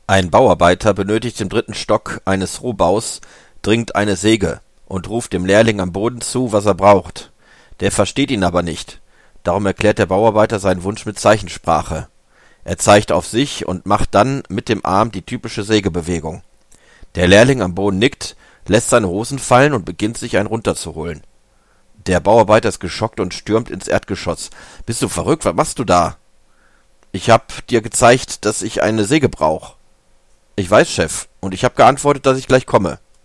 Ein Bauarbeiter benötigt im 3. Stock eines Rohbaus dringend eine Säge und ruft dem Lehrling am Boden zu, was er braucht. Der versteht ihn aber nicht. Darum erklärt der Bauarbeiter seinen Wunsch mit Zeichensprache. Er zeigt auf sich und macht dann mit dem Arm die typische Sägebewegung. Der Lehrling am Boden nickt, lässt seine Hosen fallen und beginnt sich einen runterzuholen. Der Bauarbeiter ist geschockt und stürmt ins Erdgeschoss. »Bist du verrückt? Was machst du da?« »Ich hab dir gezeigt, dass ich eine Säge brauch.« »Ich weiß, Chef, und ich hab geantwortet, dass ich gleich komme.«